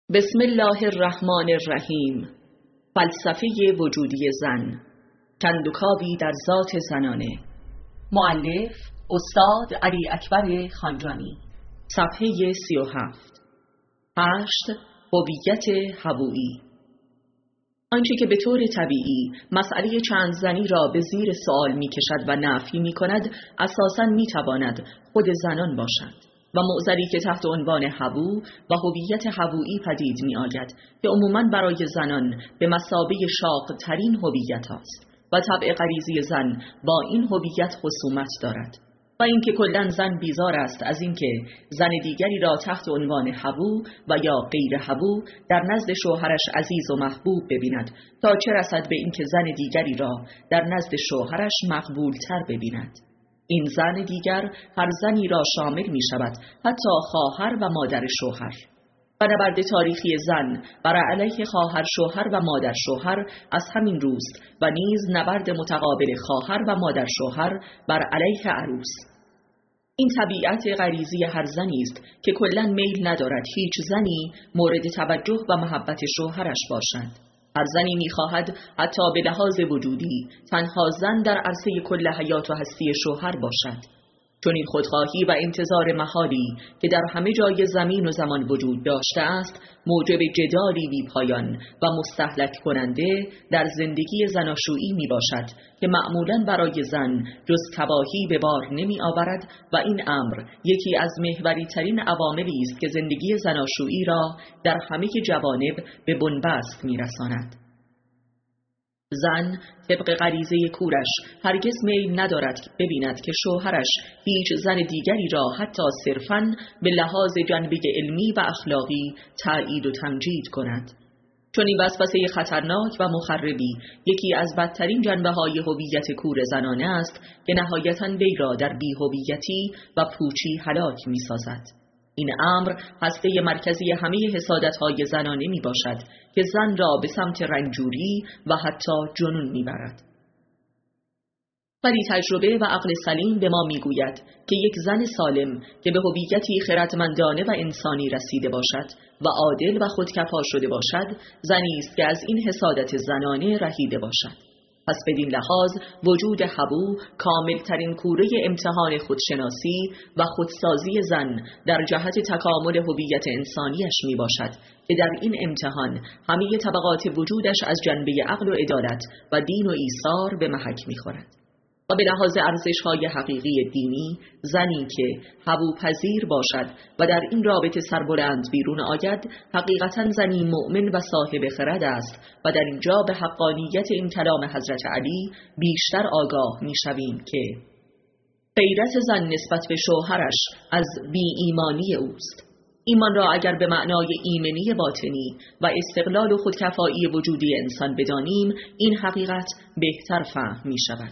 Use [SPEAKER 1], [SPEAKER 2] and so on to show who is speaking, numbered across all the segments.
[SPEAKER 1] بسم الله الرحمن الرحیم. فلسفه وجودی زن، کندوکاوی در ذات زنانه.
[SPEAKER 2] مؤلف استاد علی اکبر خانجانی.
[SPEAKER 1] صفحه 37. 8. هویت هوویی. آنچه که به طور طبیعی مسئله چند زنی را به زیر سوال می کشد و نفی می کند، اساساً می تواند خود زنان باشد و معضلی که تحت عنوان هوو و هویت هوویی پدید می آید که عموماً برای زنان به مثابه شاق ترین هویت است و طبع غریزی زن با این هویت خصومت دارد و اینکه کلاً زن بیزار است از اینکه زن دیگری را تحت عنوان هوو و یا غیر هوو در نزد شوهرش عزیز و محبوب ببیند تا چه رسد به اینکه زن دیگری را در نزد شوهرش مقبول تر ببیند. این زن دیگر هر زنی را شامل می شود، حتی خواهر و مادر شوهر. و نبرد تاریخی زن بر علیه خواهر شوهر و مادر شوهر از همین روست و نیز نبرد متقابل خواهر و مادر شوهر بر علیه عروس. این طبیعت غریزی هر زنی است که کلاً میل ندارد هیچ زنی مورد توجه و محبت شوهرش باشد. هر زنی می‌خواهد حتی به لحاظ وجودی تنها زن در عرصه کل حیات و هستی شوهر باشد. چون این خودخواهی و انتظار محالی که در همه جای زمین و زمان وجود داشته است، موجب جدالی بی پایان و مستهلک کننده در زندگی زناشویی می باشد که معمولاً برای زن جز تباهی به بار نمی آورد و این امر یکی از محوری ترین عواملی است که زندگی زناشویی را در همه جوانب به بنبست می رساند. زن طبق غریزه کورش هرگز میل ندارد ببیند که شوهرش هیچ زن دیگری را حتی صرفاً به لحاظ جنبه علمی و اخلاقی تأیید و تمجید کند. چون این وسوسه خطرناک و مخربی یکی از بدترین جنبه‌های هویت کور زنانه است که نهایتاً وی را در بی‌هویتی و پوچی هلاک می‌سازد. این امر هسته مرکزی همه حسادت‌های زنانه می باشد که زن را به سمت رنجوری و حتی جنون می برد. ولی تجربه و عقل سلیم به ما می گوید که یک زن سالم که به هویتی خردمندانه و انسانی رسیده باشد و عادل و خودکفا شده باشد، زنی است که از این حسادت زنانه رهیده باشد. پس بدین لحاظ وجود هوو کاملترین کوره امتحان خودشناسی و خودسازی زن در جهت تکامل هویت انسانیش می باشد که در این امتحان همه طبقات وجودش از جنبه عقل و عدالت و دین و ایثار به محک می خورد. و به لحاظ ارزش‌های حقیقی دینی، زنی که هوو پذیر باشد و در این رابطه سربلند بیرون آید، حقیقتاً زنی مؤمن و صاحب خرد است و در اینجا به حقانیت این کلام حضرت علی بیشتر آگاه می‌شویم که غیرت زن نسبت به شوهرش از بی ایمانی اوست. ایمان را اگر به معنای ایمنی باطنی و استقلال و خودکفایی وجودی انسان بدانیم، این حقیقت بهتر فهم می‌شود.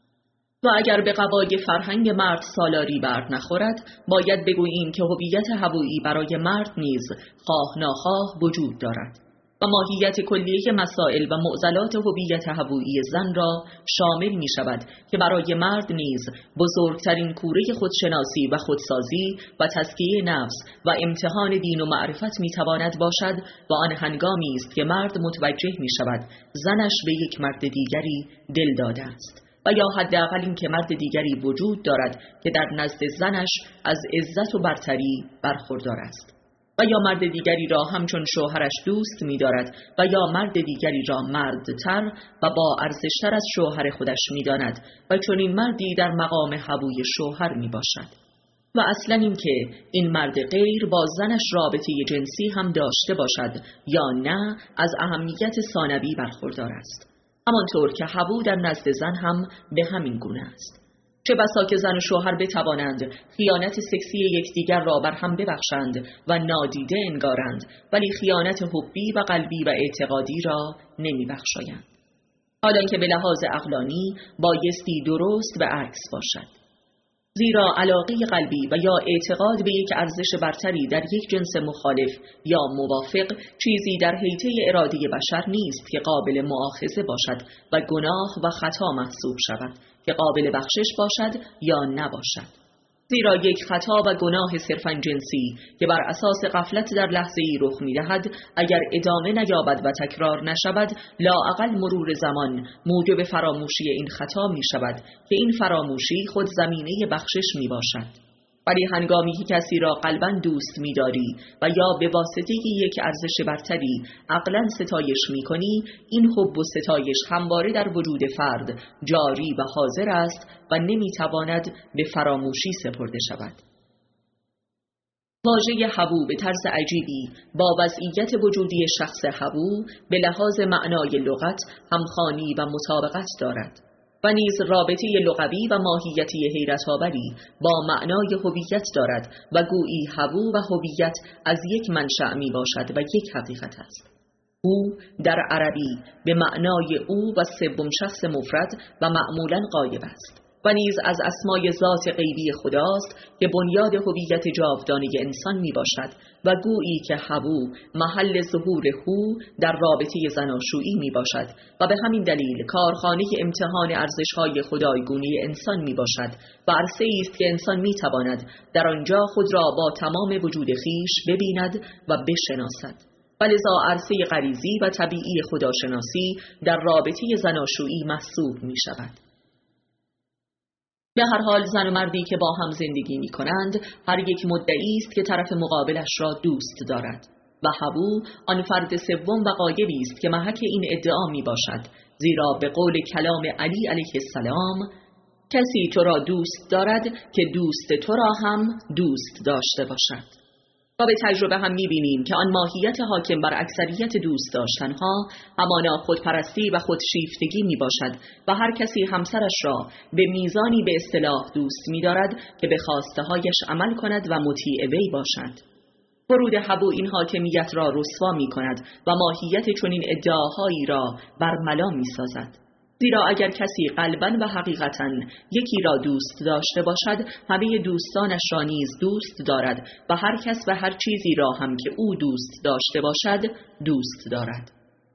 [SPEAKER 1] و اگر به قبای فرهنگ مرد سالاری بر نخورد، باید بگوییم که هویت هوویی برای مرد نیز خواه ناخواه وجود دارد و ماهیت کلیه مسائل و معضلات هویت هوویی زن را شامل می شود که برای مرد نیز بزرگترین کوره خودشناسی و خودسازی و تزکیه نفس و امتحان دین و معرفت می تواند باشد و آن هنگامی است که مرد متوجه می شود زنش به یک مرد دیگری دل داده است و یا حداقل این که مرد دیگری وجود دارد که در نزد زنش از عزت و برتری برخوردار است و یا مرد دیگری را همچون شوهرش دوست می دارد و یا مرد دیگری را مردتر و با ارزشتر از شوهر خودش می داند و چون این مردی در مقام هووی شوهر می باشد و اصلا این که این مرد غیر با زنش رابطه جنسی هم داشته باشد یا نه از اهمیت ثانوی برخوردار است. همانطور که هوو در نزد زن هم به همین گونه است. چه بسا که زن و شوهر بتوانند خیانت سکسی یکدیگر را بر هم ببخشند و نادیده انگارند، ولی خیانت حبی و قلبی و اعتقادی را نمی بخشایند. حالا که به لحاظ عقلانی بایستی درست به عکس باشد. زیرا علاقه قلبی و یا اعتقاد به یک ارزش برتری در یک جنس مخالف یا موافق چیزی در حیطه اراده بشر نیست که قابل مؤاخذه باشد و گناه و خطا محسوب شود، که قابل بخشش باشد یا نباشد. زیرا یک خطا و گناه صرفاً جنسی که بر اساس غفلت در لحظه‌ای رخ می‌دهد، اگر ادامه نیابد و تکرار نشود، لااقل مرور زمان موجب فراموشی این خطا می‌شود که این فراموشی خود زمینه بخشش می‌باشد. ولی هنگامی که کسی را قلباً دوست می‌داری و یا به واسطه یک ارزش برتری عقلاً ستایش می‌کنی، این حب و ستایش همواره در وجود فرد جاری و حاضر است و نمی‌تواند به فراموشی سپرده شود. واژه حبو به طرز عجیبی با وضعیت وجودی شخص حبو به لحاظ معنای لغت همخوانی و مطابقت دارد و نیز رابطه لغوی و ماهیتی حیرت‌آوری با معنای هویت دارد و گویی حبو و هویت از یک منشأ می باشد و یک حقیقت است. او در عربی به معنای او و سوم شخص مفرد و معمولاً غایب است و نیز از اسمای ذات غیبی خداست که بنیاد هویت جاودانه انسان می باشد و گویی که حبو محل ظهور هو در رابطه زناشویی می باشد و به همین دلیل کارخانه امتحان ارزش‌های خدایگونه انسان می باشد و عرصه‌ای است که انسان می تواند در آنجا خود را با تمام وجود خویش ببیند و بشناسد. ولذا عرصه غریزی و طبیعی خداشناسی در رابطه زناشویی محسوب می شود. به هر حال زن و مردی که با هم زندگی می کنند هر یک مدعی است که طرف مقابلش را دوست دارد و حبو آن فرد سوم و غایبی است که محک این ادعا می باشد، زیرا به قول کلام علی علیه السلام کسی تو را دوست دارد که دوست تو را هم دوست داشته باشد. و به تجربه هم می‌بینیم که آن ماهیت حاکم بر اکثریت دوست داشتنها همانا خودپرستی و خودشیفتگی میباشد و هر کسی همسرش را به میزانی به اصطلاح دوست می‌دارد که به خواسته‌هایش عمل کند و مطیع وی باشد. ورود حبو این حاکمیت را رسوا می‌کند و ماهیت چنین ادعاهایی را برملا می‌سازد. زیرا اگر کسی قلباً و حقیقتاً یکی را دوست داشته باشد، همه دوستانش را نیز دوست دارد و هر کس و هر چیزی را هم که او دوست داشته باشد دوست دارد.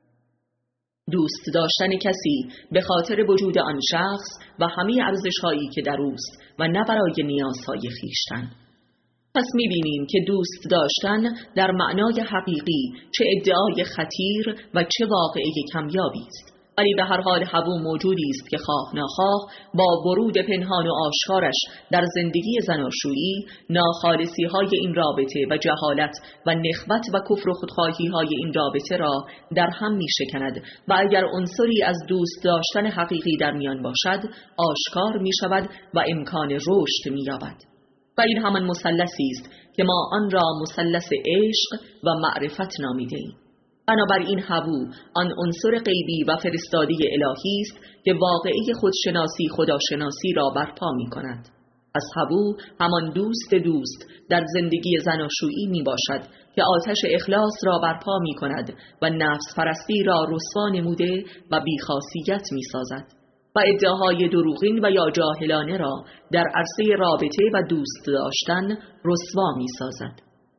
[SPEAKER 1] دوست داشتن کسی به خاطر وجود آن شخص و همه ارزش‌هایی که در اوست و نه برای نیازهای خویشتن. پس می‌بینیم که دوست داشتن در معنای حقیقی چه ادعای خطیر و چه واقعه کمیابی است. ولی به هر حال حبو موجودی است که خواه ناخواه با ورود پنهان و آشکارش در زندگی زناشویی ناخالصی های این رابطه و جهالت و نخوت و کفر و خودخواهی های این رابطه را در هم می شکند و اگر عنصری از دوست داشتن حقیقی در میان باشد آشکار می شود و امکان رشد می یابد. و این همان مثلثی است که ما آن را مثلث عشق و معرفت نامیده ایم. بنابراین حبو آن عنصر غیبی و فرستاده الهی است که واقعه خودشناسی خداشناسی را برپا می کند. از حبو همان دوست در زندگی زناشویی می باشد که آتش اخلاص را برپا می کند و نفس پرستی را رسوا نموده و بیخاصیت می سازد و ادعاهای دروغین و یا جاهلانه را در عرصه رابطه و دوست داشتن رسوا می سازد.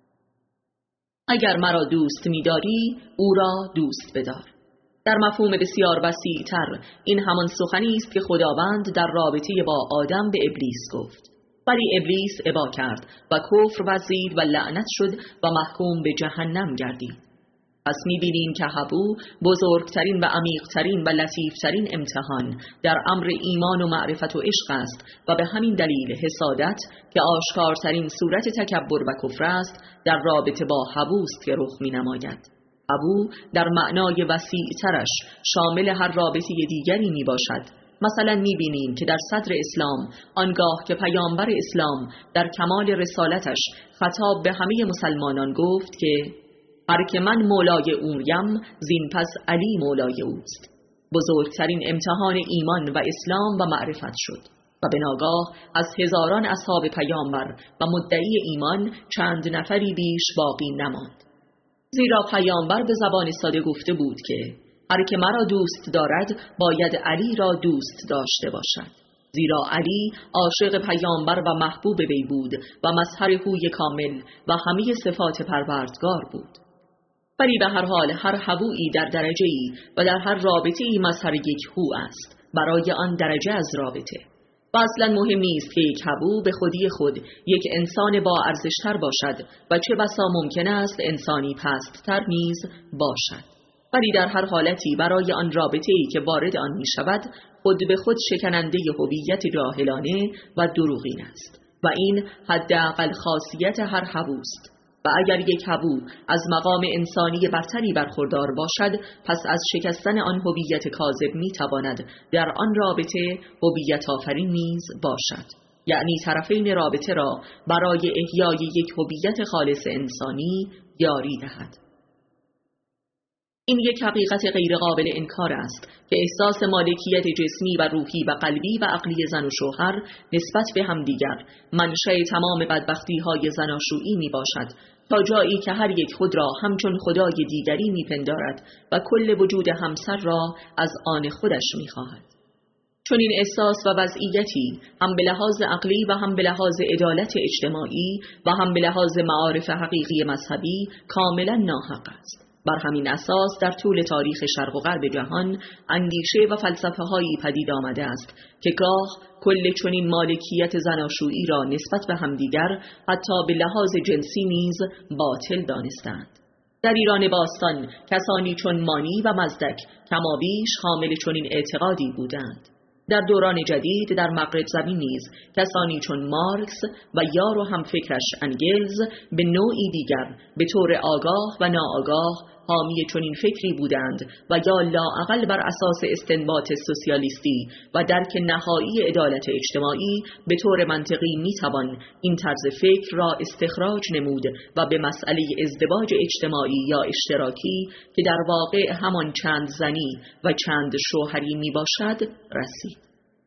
[SPEAKER 1] اگر مرا دوست می‌داری، او را دوست بدار. در مفهوم بسیار وسیع‌تر این همان سخنی است که خداوند در رابطه با آدم به ابلیس گفت. ولی ابلیس ابا کرد و کفر ورزید و لعنت شد و محکوم به جهنم گردید. پس می‌بینیم که حبو بزرگترین و عمیق‌ترین و لطیف‌ترین امتحان در امر ایمان و معرفت و عشق است و به همین دلیل حسادت که آشکارترین صورت تکبر و کفر است در رابطه با حبوست که رخ می‌نماید. حبو در معنای وسیع‌ترش شامل هر رابطه دیگری میباشد. مثلا میبینیم که در صدر اسلام آنگاه که پیامبر اسلام در کمال رسالتش خطاب به همه مسلمانان گفت که هر که من مولای اویم زین پس علی مولای اوست، بزرگترین امتحان ایمان و اسلام و معرفت شد و به ناگاه از هزاران اصحاب پیامبر و مدعی ایمان چند نفری بیش باقی نماند. زیرا پیامبر به زبان ساده گفته بود که هر که مرا دوست دارد باید علی را دوست داشته باشد، زیرا علی عاشق پیامبر و محبوب وی بود و مظهر هوی کامل و همه صفات پروردگار بود. ولی به هر حال هر حبویی در درجه‌ای و در هر رابطه‌ای مظهر یک هو است برای آن درجه از رابطه. و اصلا مهم نیست که یک هبو به خودی خود یک انسان با ارزشتر باشد و چه بسا ممکن است انسانی پست‌تر نیز باشد، ولی در هر حالتی برای آن رابطه‌ای که وارد آن می شود خود به خود شکننده هویت جاهلانه و دروغین است و این حداقل خاصیت هر هبوست. و اگر یک هبو از مقام انسانی برتری برخوردار باشد، پس از شکستن آن هویت کاذب می تواند در آن رابطه هویت آفرین نیز باشد، یعنی طرفین رابطه را برای احیای یک هویت خالص انسانی یاری دهد. این یک حقیقت غیر قابل انکار است که احساس مالکیت جسمی و روحی و قلبی و عقلی زن و شوهر نسبت به همدیگر منشأ تمام بدبختی‌های زناشویی می باشد، تا جایی که هر یک خود را همچون خدای دیگری می پندارد و کل وجود همسر را از آن خودش می خواهد. چون این احساس و وضعیتی هم به لحاظ عقلی و هم به لحاظ عدالت اجتماعی و هم به لحاظ معارف حقیقی مذهبی کاملا ناحق است. بر همین اساس در طول تاریخ شرق و غرب جهان اندیشه و فلسفه هایی پدید آمده است که گاه کل چنین مالکیت زناشویی را نسبت به همدیگر حتی به لحاظ جنسی نیز باطل دانستند. در ایران باستان کسانی چون مانی و مزدک کمابیش حامل چنین اعتقادی بودند. در دوران جدید در مغرب زمین نیز کسانی چون مارکس و یار و همفکرش انگلز به نوعی دیگر به طور آگاه و ناآگاه حامی چنین فکری بودند و یا لااقل بر اساس استنباط سوسیالیستی و درک نهایی عدالت اجتماعی به طور منطقی میتوان این طرز فکر را استخراج نمود و به مسئله ازدواج اجتماعی یا اشتراکی که در واقع همان چند زنی و چند شوهری می باشد رسید.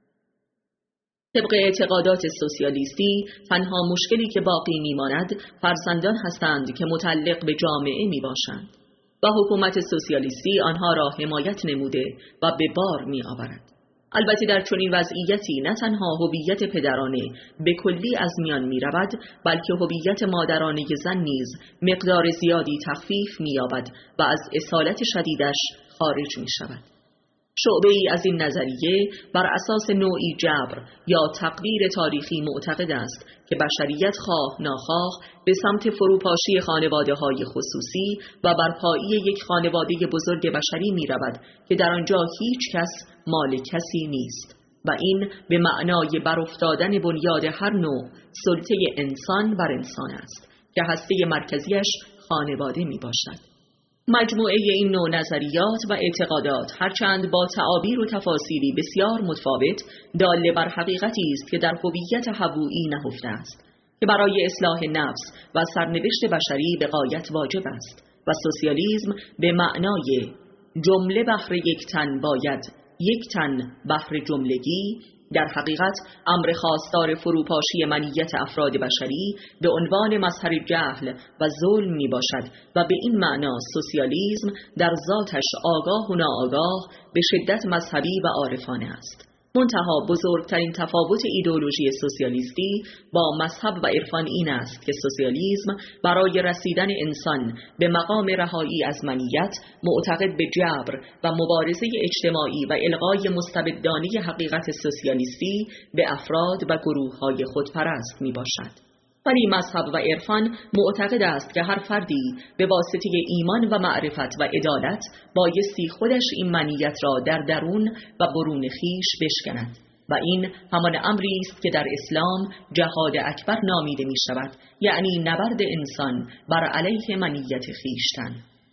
[SPEAKER 1] طبق اعتقادات سوسیالیستی تنها مشکلی که باقی میماند فرزندان هستند که متعلق به جامعه می باشند و حکومت سوسیالیستی آنها را حمایت نموده و به بار می آورد. البته در چنین وضعیتی نه تنها هویت پدرانه به کلی از میان می رود، بلکه هویت مادرانه زن نیز مقدار زیادی تخفیف می یابد و از اصالت شدیدش خارج می شود. شعبه ای از این نظریه بر اساس نوعی جبر یا تقدیر تاریخی معتقد است که بشریت خواه ناخواه به سمت فروپاشی خانواده‌های خصوصی و برپایی یک خانواده بزرگ بشری می رود که در آنجا هیچ کس مال کسی نیست و این به معنای برافتادن بنیاد هر نوع سلطه انسان بر انسان است که هسته مرکزیش خانواده می باشد. مجموعه این نوع نظریات و اعتقادات هرچند با تعابیر و تفاصیلی بسیار متفاوت دال بر حقیقتی است که در هویت هوویی نهفته است که برای اصلاح نفس و سرنوشت بشری به غایت واجب است و سوسیالیسم به معنای جمله بهر یک تن باید یک تن بهر جملگی در حقیقت امر خواستار فروپاشی منیت افراد بشری به عنوان مظهر جهل و ظلم می باشد و به این معنا سوسیالیسم در ذاتش آگاه و ناآگاه به شدت مذهبی و عارفانه است. منتها بزرگترین تفاوت ایدئولوژی سوسیالیستی با مذهب و عرفان این است که سوسیالیسم برای رسیدن انسان به مقام رهایی از منیت معتقد به جبر و مبارزه اجتماعی و الغای مستبدانه حقیقت سوسیالیستی به افراد و گروه‌های خودپرست می باشد. ولی مذهب و عرفان معتقد است که هر فردی به واسطه ایمان و معرفت و عدالت بایستی خودش این منیت را در درون و برون خیش بشکند و این همان امری است که در اسلام جهاد اکبر نامیده می شود، یعنی نبرد انسان بر علیه منیت خیشتن.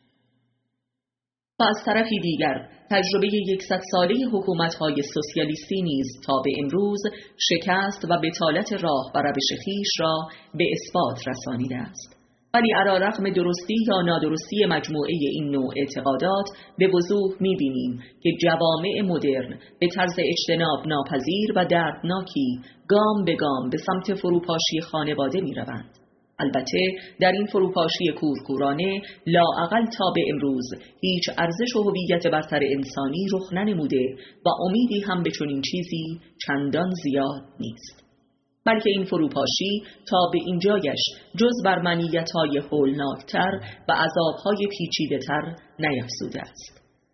[SPEAKER 1] و از طرفی دیگر تجربه 100 ساله حکومت‌های سوسیالیستی نیز تا به امروز شکست و بطالت راه و روش خویش را به اثبات رسانیده است. ولی علیرغم درستی یا نادرستی مجموعه این نوع اعتقادات به وضوح می‌بینیم که جوامع مدرن به طرز اجتناب ناپذیر و دردناکی گام به گام به سمت فروپاشی خانواده می‌روند. البته در این فروپاشی کورکورانه لااقل تا به امروز هیچ ارزش و هویت برتر انسانی رخ ننموده و امیدی هم به چنین چیزی چندان زیاد نیست، بلکه این فروپاشی تا به اینجایش جز بر منیت‌های هولناکتر و عذاب‌های پیچیده‌تر نیفزوده است.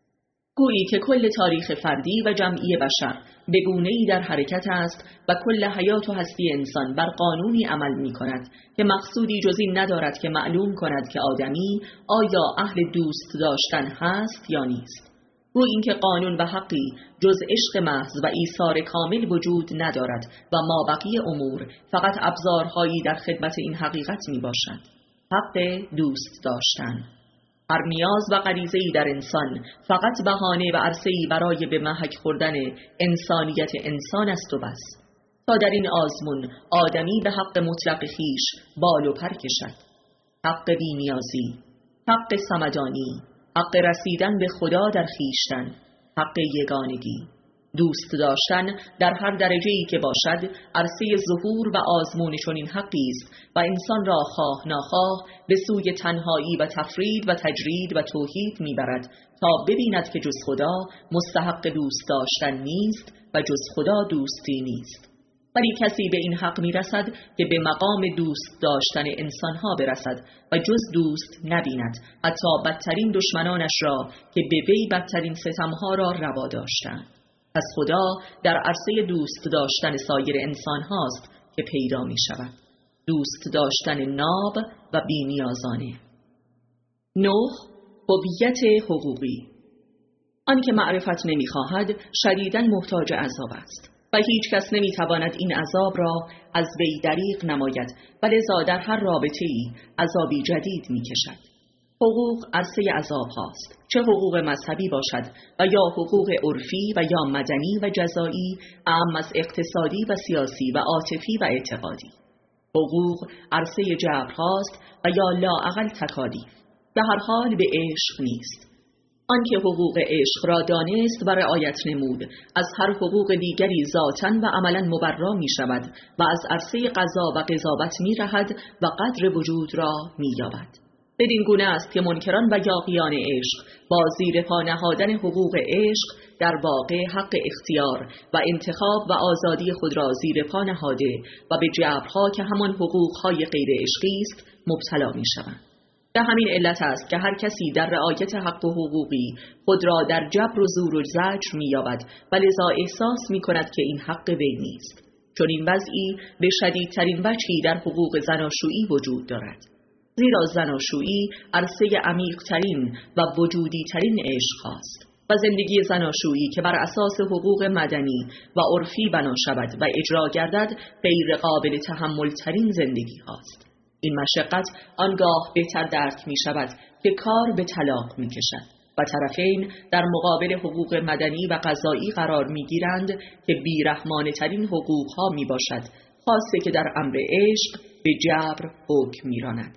[SPEAKER 1] گویی که کل تاریخ فردی و جمعی بشر به گونه‌ای در حرکت است و کل حیات و هستی انسان بر قانونی عمل می کند که مقصودی جز این ندارد که معلوم کند که آدمی آیا اهل دوست داشتن هست یا نیست. گویی اینکه قانون و حقی جز عشق محض و ایثار کامل وجود ندارد و مابقی امور فقط ابزارهایی در خدمت این حقیقت می باشد. حق دوست داشتن. هر نیاز و غریزه‌ای در انسان فقط بهانه و عرصه‌ای برای به محک خوردن انسانیت انسان است و بس، تا در این آزمون آدمی به حق مطلق خیش بال و پر کشد. حق بی‌نیازی، حق صمدانی، حق رسیدن به خدا در خیشتن، حق یگانگی. دوست داشتن در هر درجه‌ای که باشد عرصه ظهور و آزمون چنین حقی است و انسان را خواه ناخواه به سوی تنهایی و تفرید و تجرید و توحید میبرد تا ببیند که جز خدا مستحق دوست داشتن نیست و جز خدا دوستی نیست. ولی کسی به این حق میرسد که به مقام دوست داشتن انسانها برسد و جز دوست نبیند، حتی بدترین دشمنانش را که به وی بدترین ستمها را روا داشتند. پس خدا در عرصه دوست داشتن سایر انسان هاست که پیدا می شود. دوست داشتن ناب و بی‌نیازانه. 9. هویت حقوقی. آن که معرفت نمی خواهد شدیداً محتاج عذاب است و هیچ کس نمی تواند این عذاب را از وی دریغ نماید و لذا در هر رابطه‌ای عذابی جدید می کشد. حقوق عرصه عذاب هاست، چه حقوق مذهبی باشد و یا حقوق عرفی و یا مدنی و جزایی، اعم از اقتصادی و سیاسی و عاطفی و اعتقادی. حقوق عرصه جبر هاست و یا لااقل تکالیف، به هر حال به عشق نیست. آنکه حقوق عشق را دانست و رعایت نمود از هر حقوق دیگری ذاتاً و عملاً مبرا می شود و از عرصه قضا و قضاوت می رهد و قدر وجود را می یابد. بدین گونه است که منکران و یاغیان عشق با زیر پا نهادن حقوق عشق در واقع حق اختیار و انتخاب و آزادی خود را زیر پا نهاده و به جبرها که همان حقوقهای غیر عشقی است مبتلا می شوند. به همین علت است که هر کسی در رعایت حق و حقوقی خود را در جبر و زور و زجر می یابد و لذا احساس می کند که این حق وی نیست. چون این وضعی به شدیدترین وجهی در حقوق زناشویی وجود دارد. زیرا زناشویی عرصه عمیق‌ترین و وجودی‌ترین عشق است و زندگی زناشویی که بر اساس حقوق مدنی و عرفی بنا شود و اجرا گردد غیر قابل تحمل‌ترین زندگی است. این مشقت آنگاه بهتر درک می شود که کار به طلاق می کشد و طرفین در مقابل حقوق مدنی و قضایی قرار می گیرند که بیرحمانه ترین حقوق ها می باشد، خاصه که در امر عشق به جبر حکم می راند.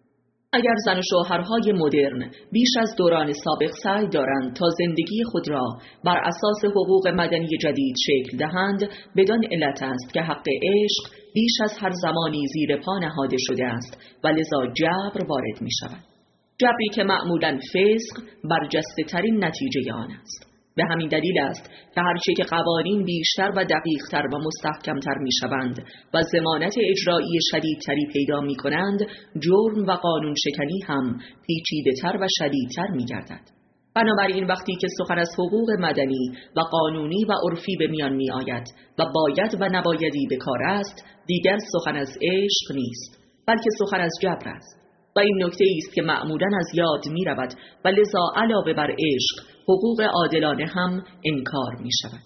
[SPEAKER 1] اگر زن و شوهرهای مدرن بیش از دوران سابق سعی دارند تا زندگی خود را بر اساس حقوق مدنی جدید شکل دهند، بدان علت است که حق عشق بیش از هر زمانی زیر پا نهاده شده است و لذا جبر وارد می شود. جبری که معمولاً فسق برجسته ترین نتیجه آن است. به همین دلیل است که هرچه که قوانین بیشتر و دقیقتر و مستحکمتر می شوند و ضمانت اجرایی شدیدتری پیدا می کنند، جرم و قانون شکنی هم پیچیده تر و شدیدتر می گردد. بنابراین وقتی که سخن از حقوق مدنی و قانونی و عرفی به میان می آید و باید و نبایدی به کار است، دیگر سخن از عشق نیست، بلکه سخن از جبر است. و این نکته است که معمولاً از یاد می رود و لذا علاوه بر عشق حقوق عادلانه هم انکار می شود.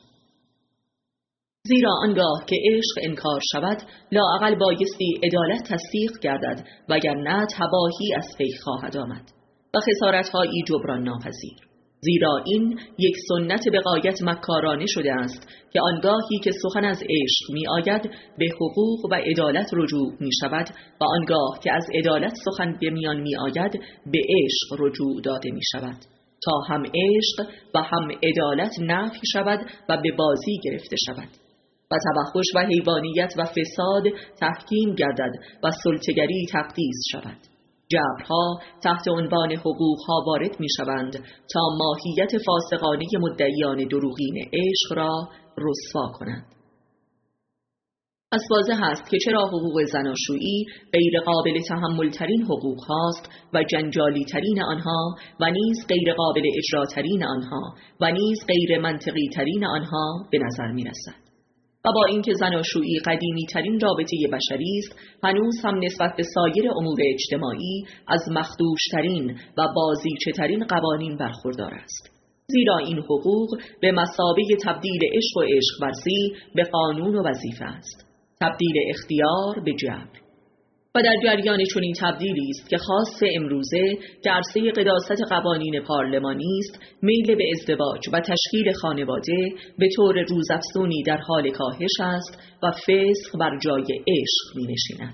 [SPEAKER 1] زیرا آنگاه که عشق انکار شود لااقل بایستی عدالت تصدیق گردد وگرنه تباهی از پی خواهد آمد و خسارت‌هایی جبران ناپذیر. زیرا این یک سنت به غایت مکارانه شده است که آنگاهی که سخن از عشق می آید به حقوق و عدالت رجوع می شود و آنگاه که از عدالت سخن به میان می آید به عشق رجوع داده می شود تا هم عشق و هم عدالت نفی شود و به بازی گرفته شود و توحش و حیوانیت و فساد تحکیم گردد و سلطه‌گری تقدیس شود. جبرها تحت عنوان حقوقها وارد می شوند تا ماهیت فاسقانه مدعیان دروغین عشق را رسوا کنند. پس واضح است که چرا حقوق زناشویی غیر قابل تحمل ترین حقوق هاست و جنجالی ترین آنها و نیز غیر قابل اجرا ترین آنها و نیز غیر منطقی ترین آنها به نظر می رسد. و با اینکه زناشویی قدیمی ترین رابطه بشری است، هنوز هم نسبت به سایر امور اجتماعی از مخدوش ترین و بازیچه ترین قوانین برخوردار است. زیرا این حقوق به مثابه تبدیل عشق و عشق ورزی به قانون و وظیفه است. تبدیل اختیار به جبر. و در جریان چنین تبدیلی است که خاص امروزه که عرصه قداست قوانین پارلمانی است، میل به ازدواج و تشکیل خانواده به طور روزافزونی در حال کاهش است و فسق بر جای عشق می نشیند.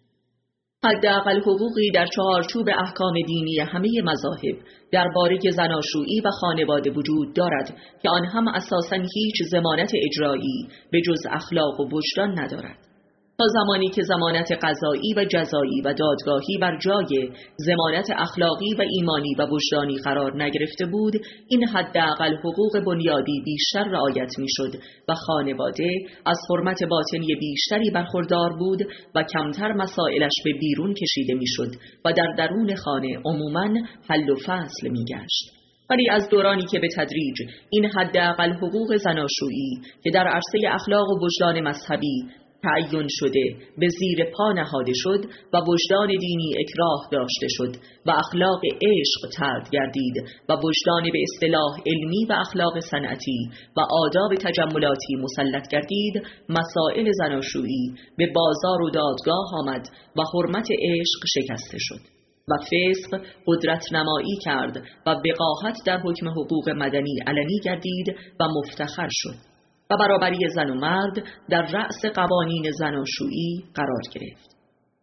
[SPEAKER 1] حداقل حقوقی در چهارچوب احکام دینی همه مذاهب درباره زناشویی و خانواده وجود دارد که آن هم اساساً هیچ ضمانت اجرایی به جز اخلاق و وجدان ندارد. تا زمانی که ضمانت قضایی و جزایی و دادگاهی بر جای ضمانت اخلاقی و ایمانی و وجدانی قرار نگرفته بود، این حداقل حقوق بنیادی بیشتر رعایت میشد و خانواده از حرمت باطنی بیشتری برخوردار بود و کمتر مسائلش به بیرون کشیده میشد و در درون خانه عموماً حل و فصل میگشت. ولی از دورانی که به تدریج این حداقل حقوق زناشویی که در عرصه اخلاق و وجدان مذهبی تعیین شده به زیر پا نهاده شد و وجدان دینی اکراه داشته شد و اخلاق عشق طرد گردید و وجدان به اصطلاح علمی و اخلاق صنعتی و آداب تجملاتی مسلط گردید، مسائل زناشویی به بازار و دادگاه آمد و حرمت عشق شکسته شد و فسق قدرت نمایی کرد و وقاحت در حکم حقوق مدنی علنی گردید و مفتخر شد و برابری زن و مرد در رأس قوانین زناشویی قرار گرفت.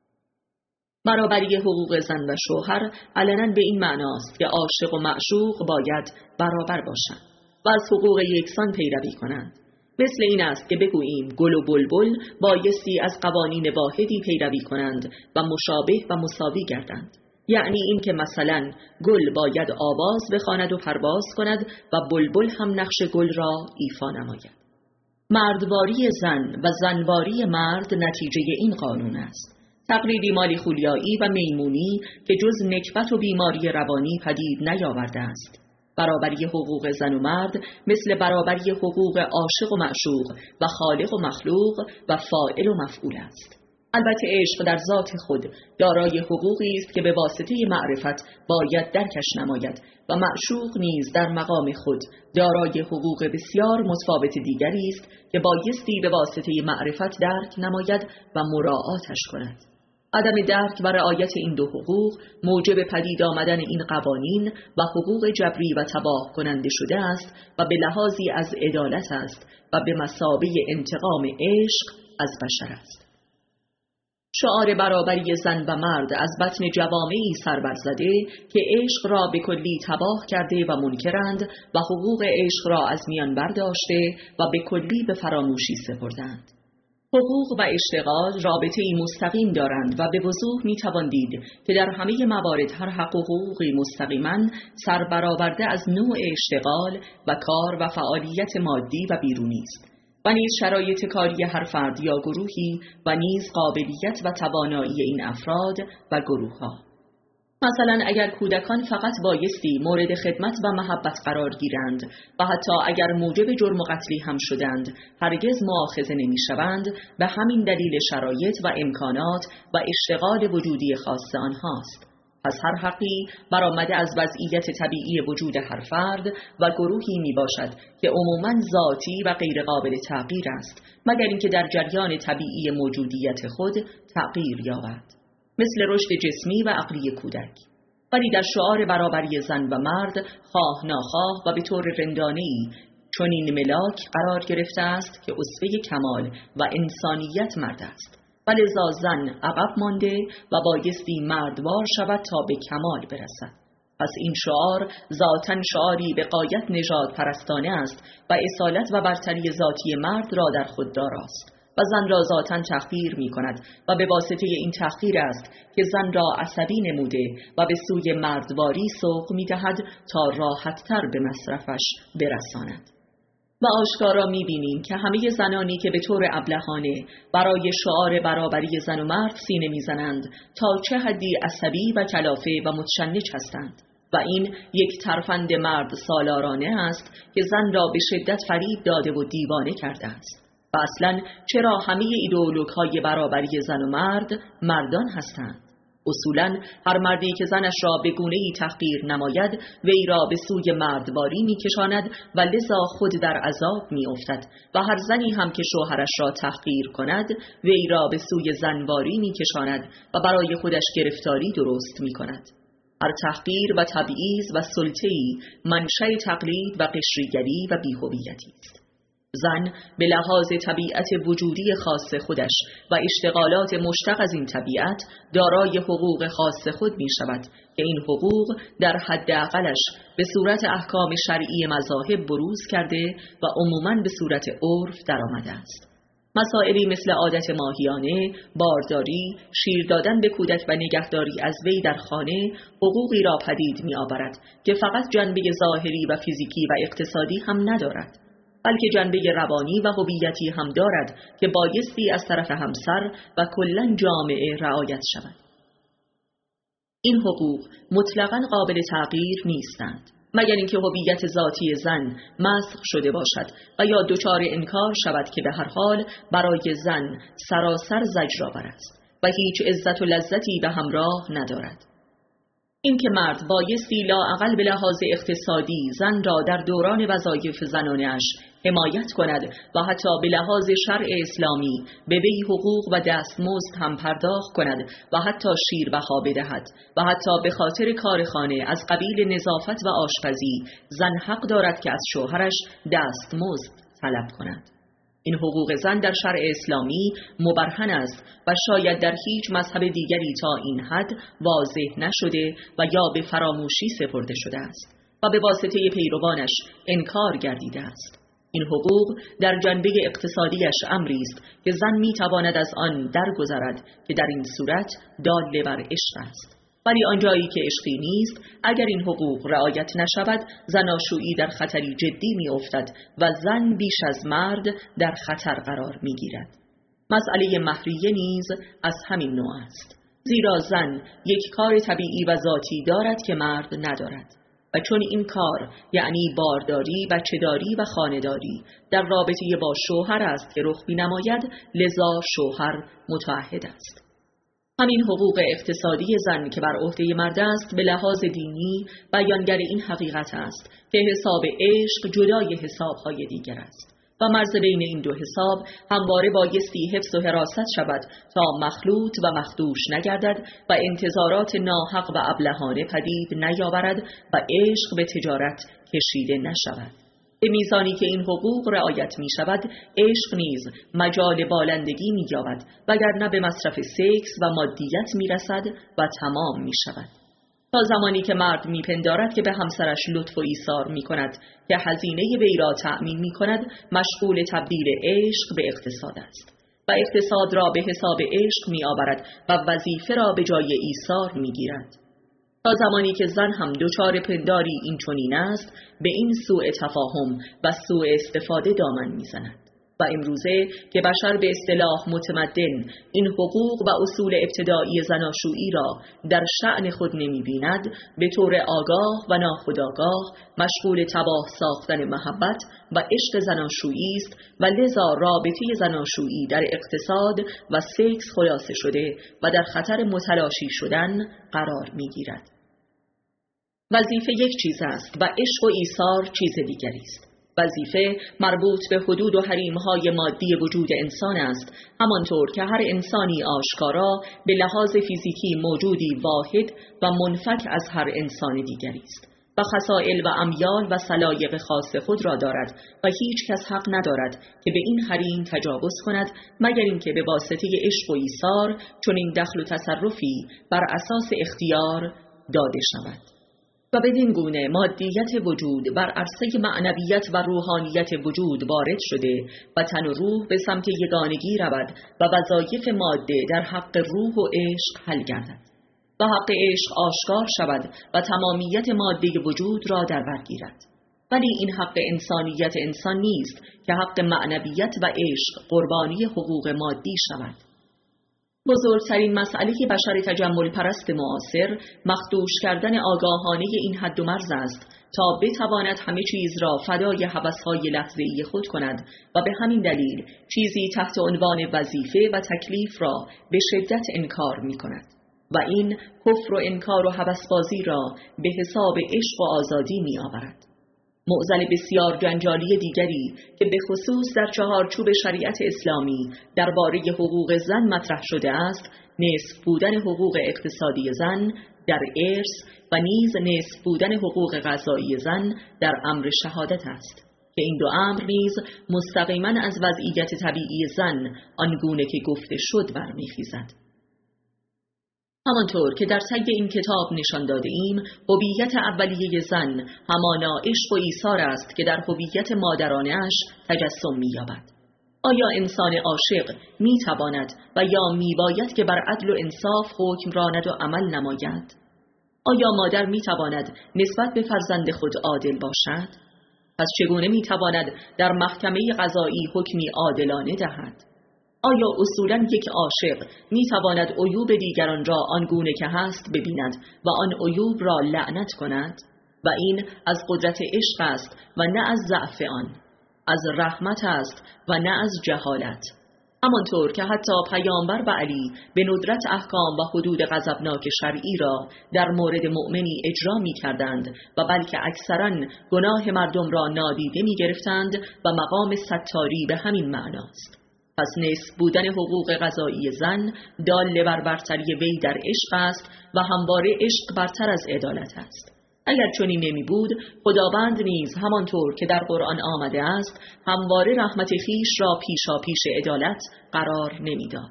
[SPEAKER 1] برابری حقوق زن و شوهر علنا به این معناست که عاشق و معشوق باید برابر باشند و از حقوق یکسان پیروی کنند. مثل این است که بگوییم گل و بلبل بایستی از قوانین واحدی پیروی کنند و مشابه و مساوی گردند. یعنی این که مثلا گل باید آواز بخواند و پرواز کند و بلبل هم نقش گل را ایفا نماید. مردواری زن و زنواری مرد نتیجه این قانون است. تقلیدی مالی خولیایی و میمونی که جز نکبت و بیماری روانی پدید نیاورده است. برابری حقوق زن و مرد مثل برابری حقوق عاشق و معشوق و خالق و مخلوق و فاعل و مفعول است. البته عشق در ذات خود دارای حقوقی است که به واسطه معرفت باید درکش نماید و معشوق نیز در مقام خود دارای حقوق بسیار متفاوت دیگری است که بایستی به واسطه معرفت درک نماید و مراعاتش کند. عدم درک و رعایت این دو حقوق موجب پدید آمدن این قوانین و حقوق جبری و تباه کننده شده است و به لحاظی از عدالت است و به مثابه انتقام عشق از بشر است. شعار برابری زن و مرد از بطن جوامعی سربرزده که عشق را به کلی تباه کرده و منکرند و حقوق عشق را از میان برداشته و به کلی به فراموشی سپردند. حقوق و اشتغال رابطه‌ای مستقیم دارند و به وضوح می‌توان دید که در همه موارد هر حق و حقوقی مستقیما سربرآورده از نوع اشتغال و کار و فعالیت مادی و بیرونی است و نیز شرایط کاری هر فرد یا گروهی و نیز قابلیت و توانایی این افراد و گروه‌ها. مثلا اگر کودکان فقط بایستی مورد خدمت و محبت قرار گیرند و حتی اگر موجب جرم و قتلی هم شدند هرگز مؤاخذه نمی‌شوند، به همین دلیل شرایط و امکانات و اشتغال وجودی خاص آنهاست. پس هر حقی برآمده از وضعیت طبیعی وجود هر فرد و گروهی می باشد که عموماً ذاتی و غیر قابل تغییر است مگر اینکه در جریان طبیعی موجودیت خود تغییر یابد، مثل رشد جسمی و عقلی کودک. ولی در شعار برابری زن و مرد خواه ناخواه و به طور رندانه‌ای چنین ملاک قرار گرفته است که اسوه کمال و انسانیت مرد است و لذا زن عقب مانده و بایستی مردوار شود تا به کمال برسد. پس این شعار ذاتاً شعاری به غایت نژاد پرستانه است و اصالت و برتری ذاتی مرد را در خود داراست و زن را ذاتاً تحقیر می کند و به واسطه این تحقیر است که زن را عصبی نموده و به سوی مردواری سوق می دهد تا راحت‌تر به مصرفش برساند. و آشکارا می‌بینیم که همه زنانی که به طور ابلهانه برای شعار برابری زن و مرد سینه می‌زنند تا چه حدی عصبی و کلافه و متشنج هستند و این یک ترفند مرد سالارانه است که زن را به شدت فریب داده و دیوانه کرده است. و اصلاً چرا همه ایدئولوژهای برابری زن و مرد مردان هستند؟ اصولاً هر مردی که زنش را به گونه‌ای تحقیر نماید وی را به سوی مردواری می‌کشاند و لذا خود در عذاب می‌افتد و هر زنی هم که شوهرش را تحقیر کند وی را به سوی زنواری می‌کشاند و برای خودش گرفتاری درست می‌کند. هر تحقیر و تبعیض و سلطه‌ای منشأ تقلید و قشریگری و بی‌هویتی است. زن به لحاظ طبیعت وجودی خاص خودش و اشتغالات مشتق از این طبیعت دارای حقوق خاص خود می شود که این حقوق در حد اقلش به صورت احکام شرعی مذاهب بروز کرده و عموماً به صورت عرف در آمده است. مسائلی مثل عادت ماهیانه، بارداری، شیر دادن به کودک و نگهداری از وی در خانه حقوقی را پدید می آورد که فقط جنبه ظاهری و فیزیکی و اقتصادی هم ندارد، بلکه جنبه روانی و هویتی هم دارد که بایستی از طرف همسر و کلاً جامعه رعایت شود. این حقوق مطلقاً قابل تغییر نیستند مگر اینکه هویت ذاتی زن مسخ شده باشد و یا دچار انکار شود که به هر حال برای زن سراسر زجرآور است و هیچ عزت و لذتی به همراه ندارد. این که مرد بایستی لااقل به لحاظ اقتصادی زن را در دوران وظایف زنانه‌اش حمایت کند و حتی به لحاظ شرع اسلامی به وی حقوق و دستمزد هم پرداخت کند و حتی شیر بها بدهد و حتی به خاطر کار خانه از قبیل نظافت و آشپزی زن حق دارد که از شوهرش دستمزد طلب کند. این حقوق زن در شرع اسلامی مبرهن است و شاید در هیچ مذهب دیگری تا این حد واضح نشده و یا به فراموشی سپرده شده است و به واسطه پیروانش انکار گردیده است. این حقوق در جنبه اقتصادیش امری است که زن میتواند از آن درگذرد که در این صورت دال بر عشق است، ولی آنجایی که عشقی نیست اگر این حقوق رعایت نشود زناشویی در خطری جدی میافتد و زن بیش از مرد در خطر قرار میگیرد. مسئله مهریه نیز از همین نوع است، زیرا زن یک کار طبیعی و ذاتی دارد که مرد ندارد و چون این کار یعنی بارداری، بچه‌داری و خانه‌داری در رابطه با شوهر است که رخ می‌نماید، لذا شوهر متعهد است. همین حقوق اقتصادی زن که بر عهده مرد است به لحاظ دینی بیانگر این حقیقت است که حساب عشق جدای حساب‌های دیگر است و مرز بین این دو حساب همواره بایستی حفظ و حراست شود تا مخلوط و مخدوش نگردد و انتظارات ناحق و ابلهانه پدید نیاورد و عشق به تجارت کشیده نشود. به میزانی که این حقوق رعایت می شود عشق نیز مجال بالندگی می یابد وگرنه به مصرف سکس و مادیت می رسد و تمام می شود. تا زمانی که مرد میپندارد که به همسرش لطف و ایثار میکند که هزینه وی را تأمین میکند مشغول تبدیل عشق به اقتصاد است و اقتصاد را به حساب عشق میآورد و وظیفه را به جای ایثار میگیرد. تا زمانی که زن هم دچار پنداری این چنین است به این سوء تفاهم و سوء استفاده دامن میزند و امروزه که بشر به اصطلاح متمدن این حقوق و اصول ابتدایی زناشویی را در شأن خود نمی بیند به طور آگاه و ناخودآگاه مشغول تباه ساختن محبت و عشق زناشویی است و لذا رابطه زناشویی در اقتصاد و سکس خلاصه شده و در خطر متلاشی شدن قرار می گیرد. وظیفه یک چیز است و عشق و ایثار چیز دیگری است. وظیفه مربوط به حدود و حریم‌های مادی وجود انسان است، همانطور که هر انسانی آشکارا به لحاظ فیزیکی موجودی واحد و منفک از هر انسان دیگری است و خصائل و امیال و سلایق خاص خود را دارد و هیچ کس حق ندارد که به این حریم تجاوز کند مگر اینکه به واسطه عشق و ایثار چنین دخل و تصرفی بر اساس اختیار داده شود. و بدین گونه مادیت وجود بر عرصه معنویت و روحانیت وجود وارد شده و تن و روح به سمت یگانگی رود و وظایف ماده در حق روح و عشق حل گردد و حق عشق آشکار شود و تمامیت ماده وجود را در بر گیرد. ولی این حق انسانیت انسان نیست که حق معنویت و عشق قربانی حقوق مادی شود. بزرگترین مسئله بشر تجمل پرست معاصر مخدوش کردن آگاهانه این حد و مرز است تا بتواند همه چیز را فدای هوس‌های لحظه‌ای خود کند و به همین دلیل چیزی تحت عنوان وظیفه و تکلیف را به شدت انکار می کند و این کفر و انکار و هوس‌بازی را به حساب عشق و آزادی می آورد. معضل بسیار جنجالی دیگری که به خصوص در چهارچوب شریعت اسلامی درباره حقوق زن مطرح شده است، نصف بودن حقوق اقتصادی زن در ارث و نیز نصف بودن حقوق قضایی زن در امر شهادت است که این دو امر نیز مستقیما از وضعیت طبیعی زن آنگونه که گفته شد برمیخیزد. همانطور که در طی این کتاب نشان داده ایم، هویت اولیه زن همانا عشق و ایثار است که در هویت مادرانه‌اش تجسم می‌یابد. آیا انسان عاشق می‌تواند و یا می‌باید که بر عدل و انصاف حکم راند و عمل نماید؟ آیا مادر می‌تواند نسبت به فرزند خود عادل باشد؟ پس چگونه می‌تواند در محکمه قضایی حکمی عادلانه دهد؟ آیا اصولاً یک عاشق می‌تواند عیوب دیگران را آنگونه که هست ببیند و آن عیوب را لعنت کند؟ و این از قدرت عشق است و نه از ضعف آن، از رحمت است و نه از جهالت. همانطور که حتی پیامبر و علی به ندرت احکام و حدود غضبناک شرعی را در مورد مؤمنی اجرا می‌کردند و بلکه اکثراً گناه مردم را نادیده می‌گرفتند و مقام ستاری به همین معناست. پس نصف بودن حقوق قضایی زن دال بر برتری وی در عشق است و همواره عشق برتر از عدالت است. اگر چنین نمی بود، خداوند نیز همانطور که در قرآن آمده است همواره رحمت خویش را پیشاپیش عدالت قرار نمیداد.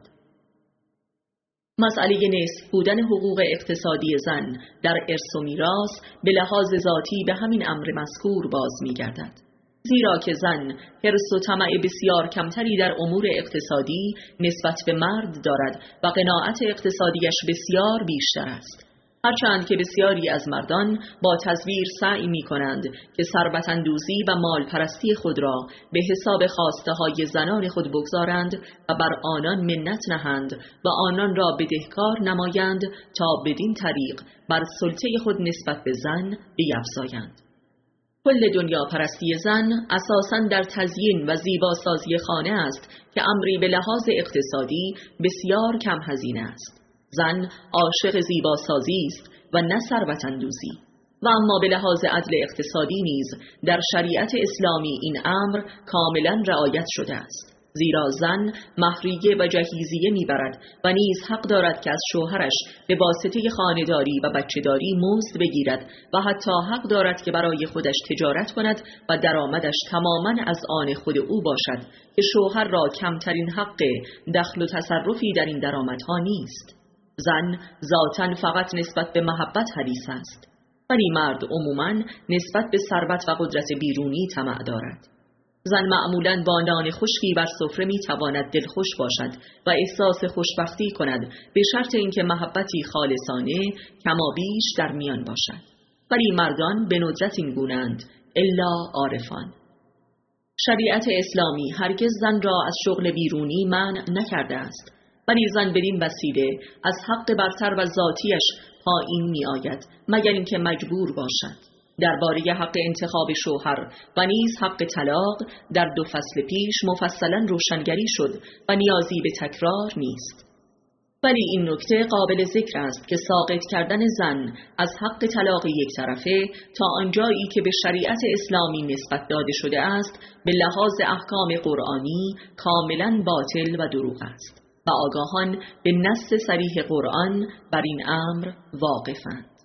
[SPEAKER 1] مسئله نصف بودن حقوق اقتصادی زن در ارث و میراث به لحاظ ذاتی به همین امر مذکور باز می‌گردد. زیرا که زن حرص و طمع بسیار کمتری در امور اقتصادی نسبت به مرد دارد و قناعت اقتصادیش بسیار بیشتر است. هرچند که بسیاری از مردان با تزویر سعی می کنند که ثروت اندوزی و مال پرستی خود را به حساب خواسته های زنان خود بگذارند و بر آنان منت نهند و آنان را بدهکار نمایند تا بدین طریق بر سلطه خود نسبت به زن بیفزایند. کل دنیا پرستی زن اساساً در تزیین و زیباسازی خانه است که امری به لحاظ اقتصادی بسیار کم هزینه است. زن عاشق زیباسازی است و نه ثروت اندوزی. و اما به لحاظ عدل اقتصادی نیز در شریعت اسلامی این امر کاملاً رعایت شده است. زیرا زن مهریه و جهیزیه میبرد و نیز حق دارد که از شوهرش به واسطه خانه‌داری و بچه‌داری مزد بگیرد و حتی حق دارد که برای خودش تجارت کند و درآمدش تماماً از آن خود او باشد که شوهر را کمترین حق دخل و تصرفی در این درآمدها نیست. زن ذاتاً فقط نسبت به محبت حریص است، ولی مرد عموماً نسبت به ثروت و قدرت بیرونی طمع دارد. زن معمولاً با نان خشکی بر سفره میتواند دلخوش باشد و احساس خوشبختی کند به شرط اینکه محبتی خالصانه کمابیش در میان باشد. ولی مردان به ندرت این گونه‌اند الا عارفان. شریعت اسلامی هرگز زن را از شغل بیرونی منع نکرده است، ولی زن بدین وسیله از حق برتر و ذاتیش پایین می آید مگر اینکه مجبور باشد. درباره حق انتخاب شوهر و نیز حق طلاق در 2 فصل پیش مفصلا روشنگری شد و نیازی به تکرار نیست. ولی این نکته قابل ذکر است که ساقط کردن زن از حق طلاق یک طرفه تا آنجایی که به شریعت اسلامی نسبت داده شده است به لحاظ احکام قرآنی کاملا باطل و دروغ است و آگاهان به نص صریح قرآن بر این امر واقفند.